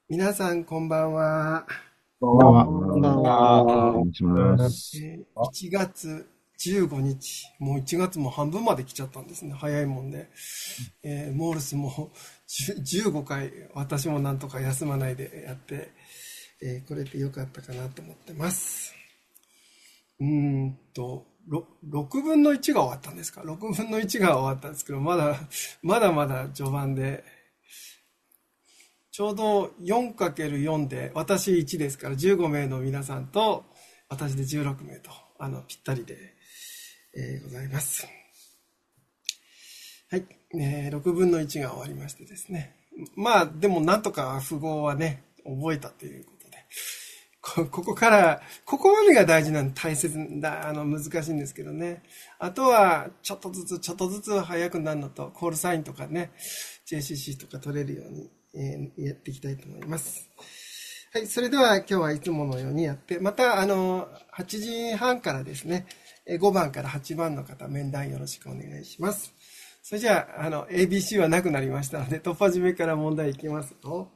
皆さん、こんばんは。 こんばんは。 こんばんは。 お願いします。 1月15日。もう1月も半分まで来ちゃったんですね。早いもんで。モールスも15回、私もなんとか休まないでやって、これでよかったかなと思ってます。6分の1が終わったんですか？ 6 分の1が終わったんですけど、まだ序盤で、ちょうど 4×4 で、私1ですから15名の皆さんと、私で16名と、ぴったりで、ございます。はい。6分の1が終わりましてですね。まあ、でもなんとか符号はね、覚えたということで。ここから、ここまでが大事なんで大切だ、難しいんですけどね。あとは、ちょっとずつ早くなるのと、コールサインとかね、JCC とか取れるように、やっていきたいと思います。はい、それでは今日はいつものようにやって、また、8時半からですね、5番から8番の方、面談よろしくお願いします。それじゃあ、ABC はなくなりましたので、突破締めから問題いきますよ。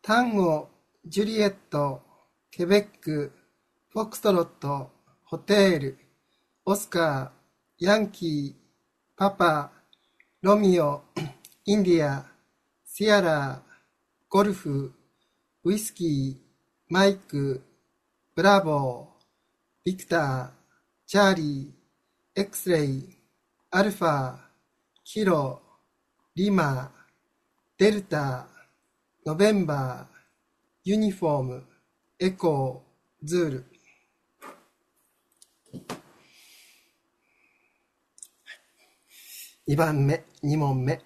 タンゴ、ジュリエット、ケベック、フォックストロット、ホテール、オスカー、ヤンキー、パパ、ロミオ、インディア、シアラ、ゴルフ、ウイスキー、マイク、ブラボー、ビクター、チャーリー、エクスレイ、アルファ、キロ、リマ、デルタ、ノベンバー、ユニフォーム、エコー、ズール。2番目、2問目。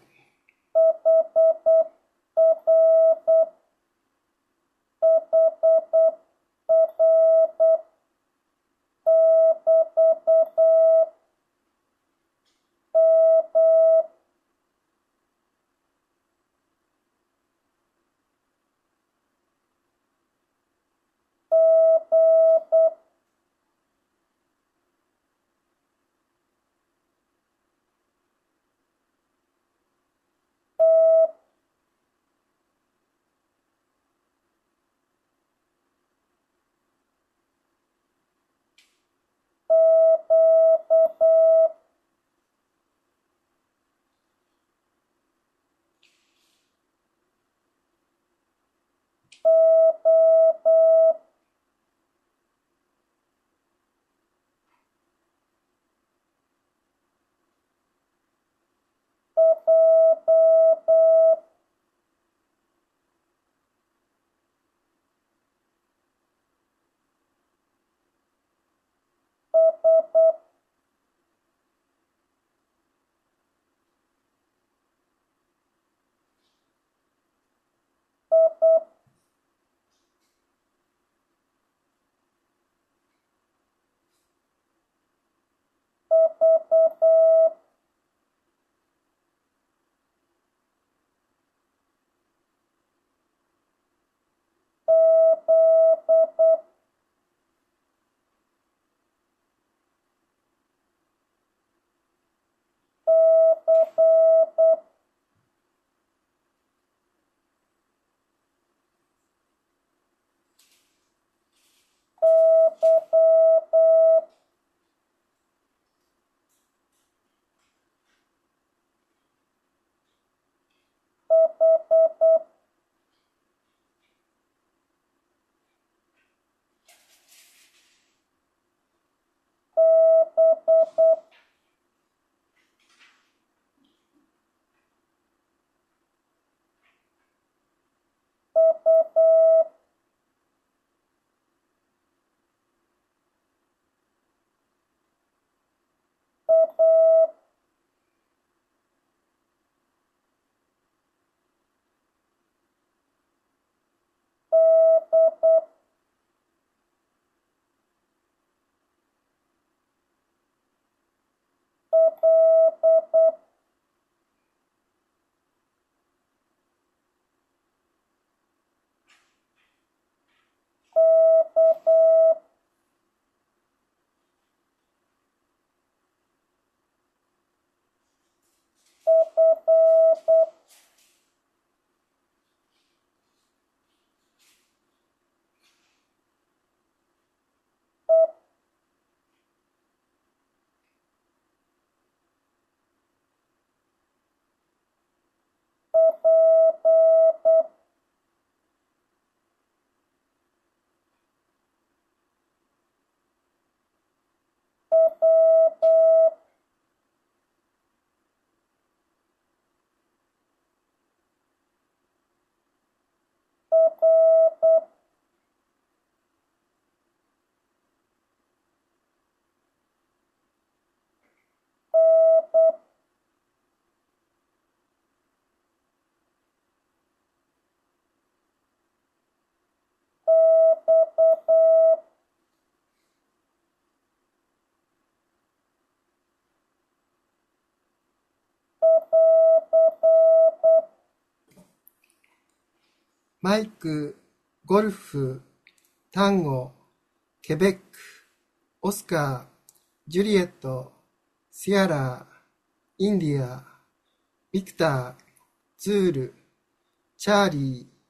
マイク、ゴルフ、タンゴ、ケベック、オスカー、ジュリエット、シアラ、インディア、ビクター、ズール、チャーリー、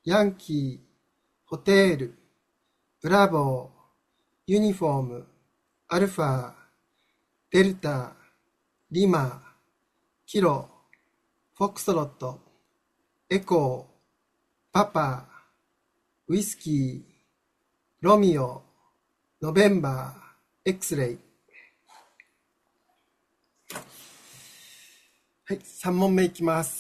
ヤンキー、ホテール、ブラボー、ユニフォーム、アルファ、デルタ、リマ、キロ、フォックストロット、エコー、パパ、ウイスキー、ロミオ、ノベンバー、X レイ。はい、3問目いきます。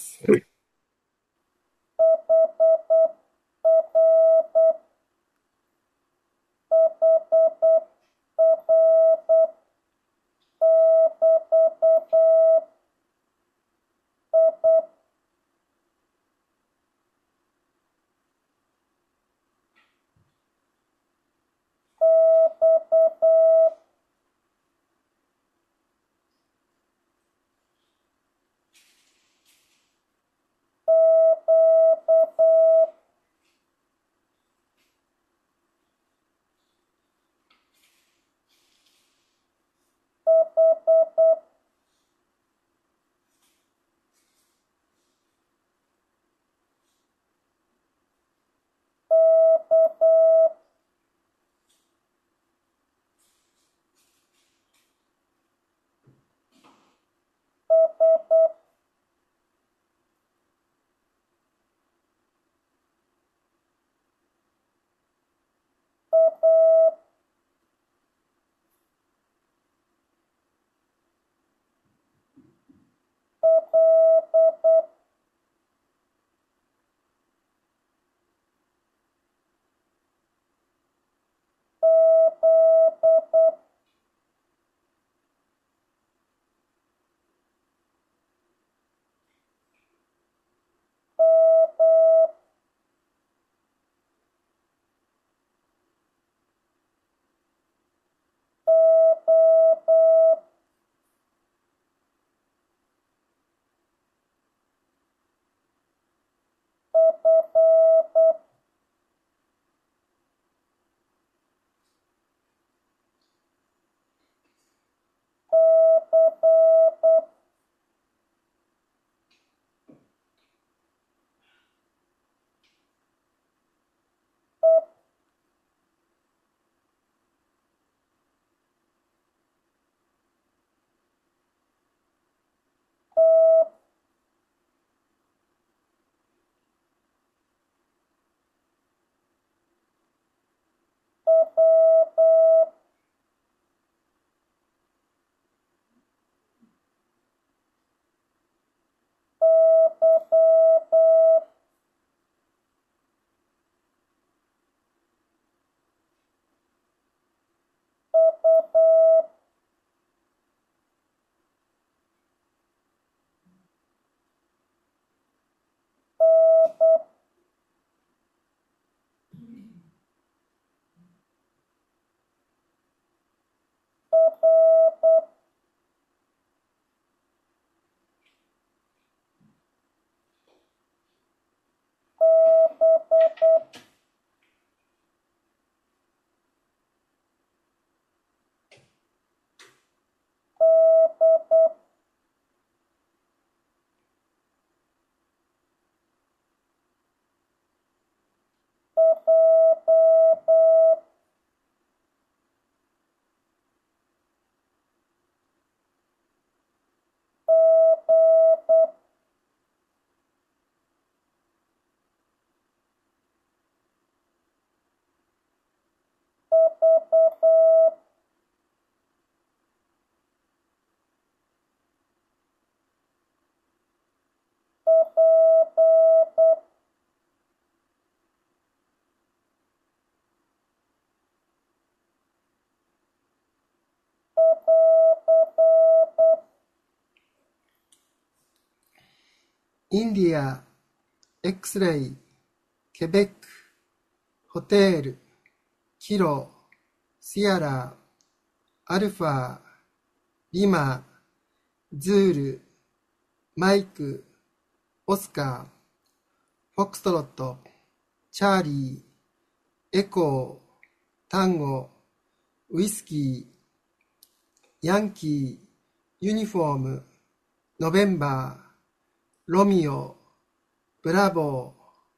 インディア、X レイ、ケベック、ホテール、キロ、シアラ、アルファ、リマ、ズール、マイク、オスカー、フォックストロット、チャーリー、エコー、タンゴ、ウイスキー、ヤンキー、ユニフォーム、ノベンバー、ロミオ、ブラボー、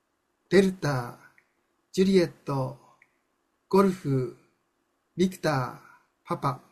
デルタ、ジュリエット、ゴルフ、ビクター、パパ。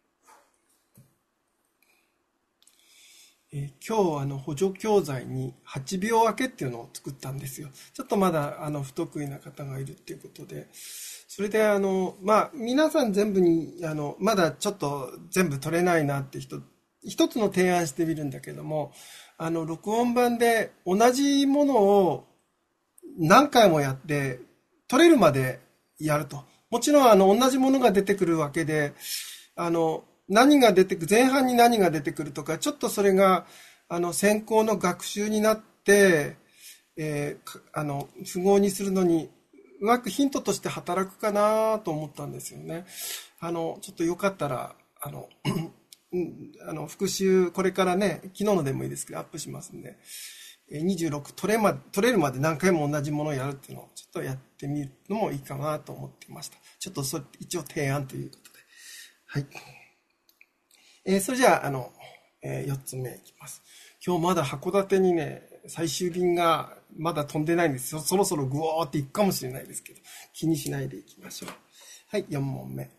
今日補助教材に8秒明けっていうのを作ったんですよ。ちょっとまだ不得意な方がいるっていうことで、それで皆さん全部にまだちょっと全部取れないなって一つの提案してみるんだけども、録音版で同じものを何回もやって取れるまでやると。もちろん同じものが出てくるわけで、何が出てくる、前半に何が出てくるとか、ちょっとそれが先行の学習になって、符号にするのにうまくヒントとして働くかなと思ったんですよね。ちょっとよかったら復習これからね、昨日のでもいいですけどアップしますんで、26取れるまで何回も同じものをやるっていうのをちょっとやってみるのもいいかなと思っていました。ちょっと一応提案ということで。はい。それじゃあ、4つ目いきます。今日まだ函館にね、最終便がまだ飛んでないんですよ。そろそろグワーっていくかもしれないですけど、気にしないでいきましょう。はい、4問目。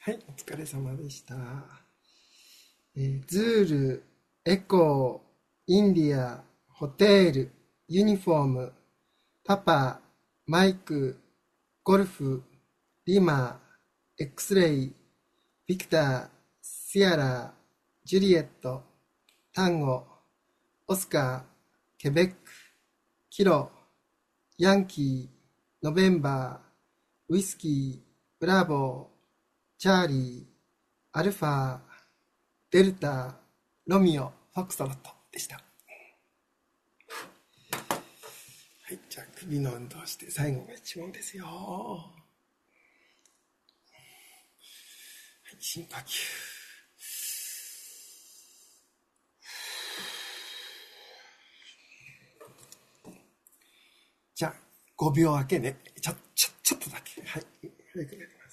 はい、お疲れ様でした。ズール、エコー、インディア、ホテル、ユニフォーム、パパ、マイク、ゴルフ、リマ、エクスレイ、ビクター、シアラ、ジュリエット、タンゴ、オスカー、ケベック、キロ、ヤンキー、ノベンバー、ウイスキー、ブラボー、チャーリー、アルファ、デルタ、ロミオ、フォックストロットでした。はい、じゃあ首の運動して最後が一問ですよ。はい、深呼吸。じゃあ5秒明けね。ちょっとだけ。はい、早くやります。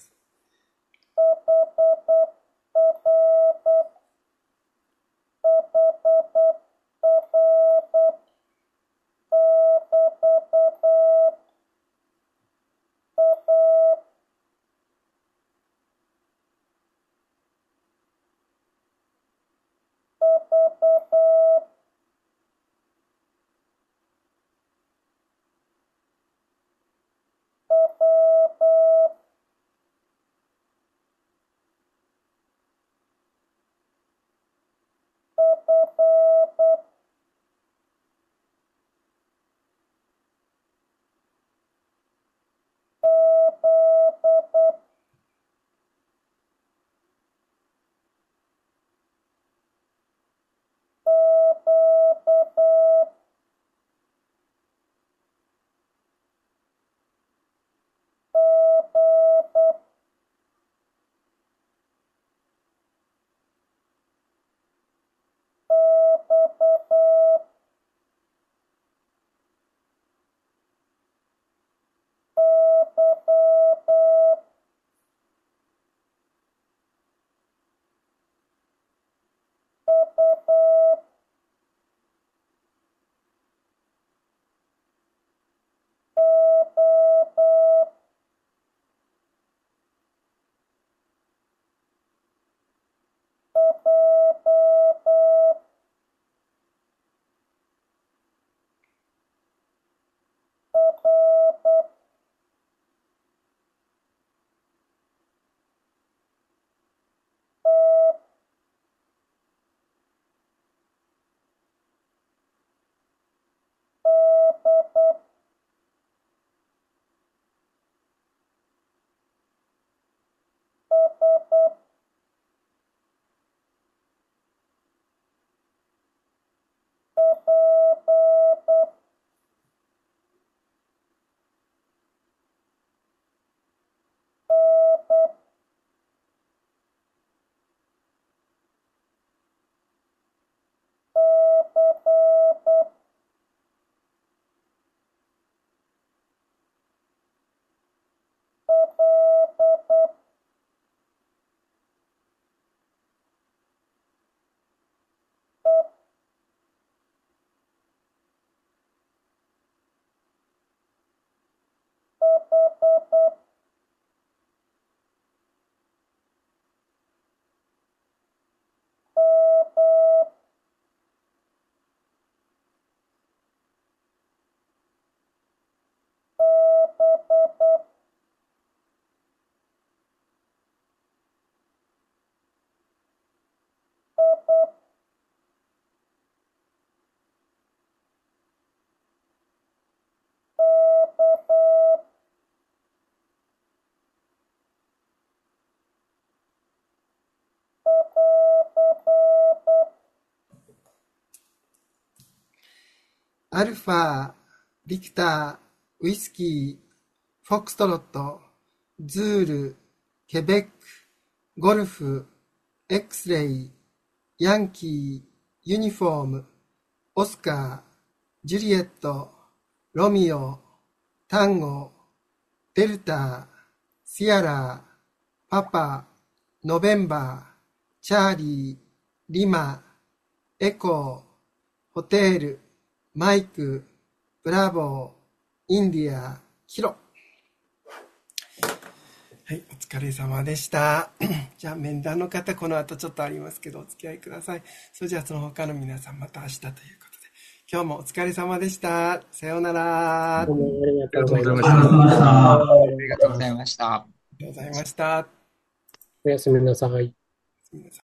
アルファ、ビクター、ウイスキー、フォックストロット、ズール、ケベック、ゴルフ、エクスレイ、ヤンキー、ユニフォーム、オスカー、ジュリエット、ロミオ、タンゴ、デルタ、シアラ、パパ、ノベンバー、チャーリー、リマ、エコー、ホテル、マイク、ブラボー、インディア、キロ。 はい、お疲れ様でした。じゃあ、面談の方、この後ちょっとありますけど、お付き合いください。それじゃあ、その他の皆さん、また明日ということで。今日もお疲れ様でした。さようなら。あどうもありがありがとうございとうございまました。 ありがとうございす。 ました。 りがとうございました。 おやすみなさい。 皆さん